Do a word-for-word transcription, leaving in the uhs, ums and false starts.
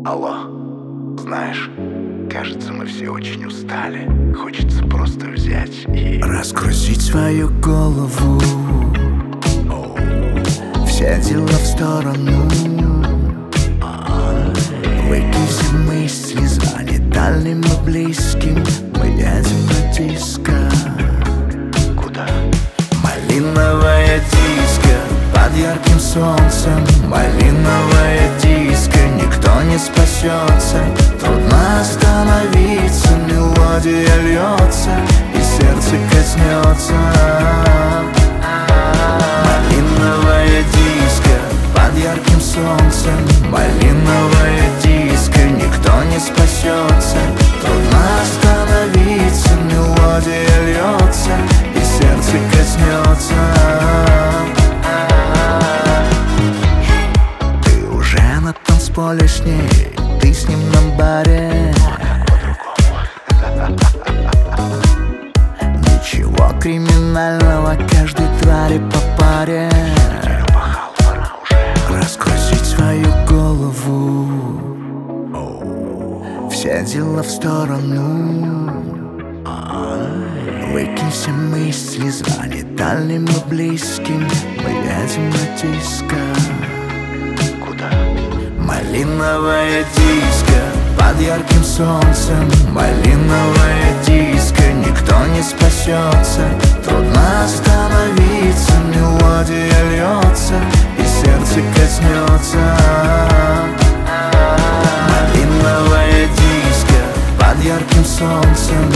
Алло, знаешь, кажется, мы все очень устали. Хочется просто взять и разгрузить свою голову, все дела в сторону. Выкинь все мысли, звони дальним и близким. Мы едем на диско. куда? Малиновая диско под ярким солнцем. Малиновая диско, никто не спасется. Трудно остановиться, мелодия льется и сердце коснется. Малиновая диско под ярким солнцем. Малиновая диско, никто не спасется. Трудно остановиться, мелодия льется и сердце коснется. Ты уже на танцполе с ней, ты с ним на баре. Ничего криминального, каждой твари по паре. Разгрузить свою голову, все дела в сторону. Выкинь все мысли, звони дальним и близким. Мы едем на диско. Куда? Малиновая диско под ярким солнцем. Малиновая диско, никто не спасется. Трудно остановиться, мелодия льется и сердце коснется. Малиновая диско под ярким солнцем.